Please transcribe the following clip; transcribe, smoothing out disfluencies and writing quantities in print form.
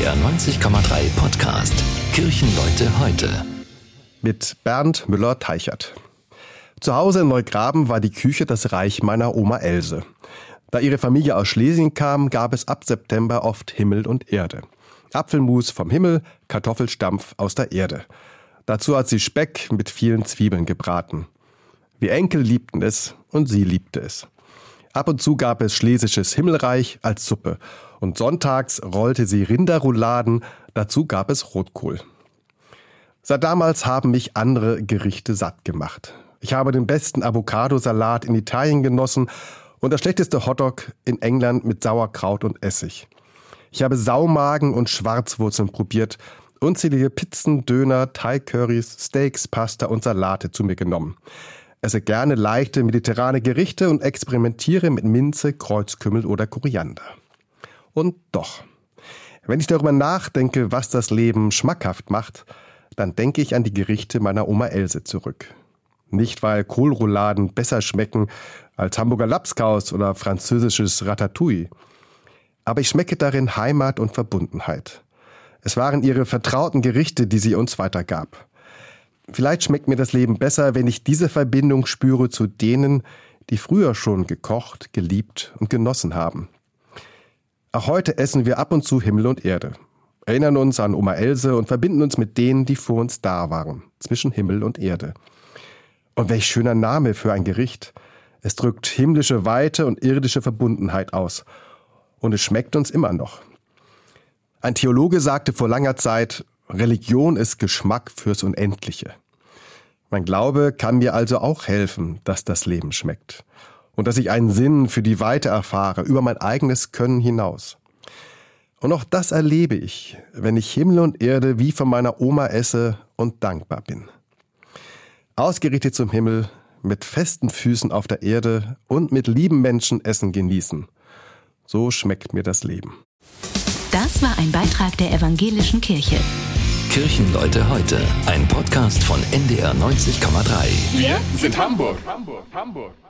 NDR 90,3 Podcast Kirchenleute heute. Mit Bernd Müller-Teichert. Zu Hause in Neugraben war die Küche das Reich meiner Oma Else. Da ihre Familie aus Schlesien kam, gab es ab September oft Himmel und Erde. Apfelmus vom Himmel, Kartoffelstampf aus der Erde. Dazu hat sie Speck mit vielen Zwiebeln gebraten. Wir Enkel liebten es und sie liebte es. Ab und zu gab es schlesisches Himmelreich als Suppe und sonntags rollte sie Rinderrouladen, dazu gab es Rotkohl. Seit damals haben mich andere Gerichte satt gemacht. Ich habe den besten Avocadosalat in Italien genossen und das schlechteste Hotdog in England mit Sauerkraut und Essig. Ich habe Saumagen und Schwarzwurzeln probiert, unzählige Pizzen, Döner, Thai-Currys, Steaks, Pasta und Salate zu mir genommen. Esse gerne leichte mediterrane Gerichte und experimentiere mit Minze, Kreuzkümmel oder Koriander. Und doch, wenn ich darüber nachdenke, was das Leben schmackhaft macht, dann denke ich an die Gerichte meiner Oma Else zurück. Nicht, weil Kohlrouladen besser schmecken als Hamburger Labskaus oder französisches Ratatouille. Aber ich schmecke darin Heimat und Verbundenheit. Es waren ihre vertrauten Gerichte, die sie uns weitergab. Vielleicht schmeckt mir das Leben besser, wenn ich diese Verbindung spüre zu denen, die früher schon gekocht, geliebt und genossen haben. Auch heute essen wir ab und zu Himmel und Erde, erinnern uns an Oma Else und verbinden uns mit denen, die vor uns da waren, zwischen Himmel und Erde. Und welch schöner Name für ein Gericht. Es drückt himmlische Weite und irdische Verbundenheit aus. Und es schmeckt uns immer noch. Ein Theologe sagte vor langer Zeit, Religion ist Geschmack fürs Unendliche. Mein Glaube kann mir also auch helfen, dass das Leben schmeckt und dass ich einen Sinn für die Weite erfahre, über mein eigenes Können hinaus. Und auch das erlebe ich, wenn ich Himmel und Erde wie von meiner Oma esse und dankbar bin. Ausgerichtet zum Himmel, mit festen Füßen auf der Erde und mit lieben Menschen Essen genießen. So schmeckt mir das Leben. Das war ein Beitrag der Evangelischen Kirche. Kirchenleute heute, ein Podcast von NDR 90,3. Wir sind Hamburg.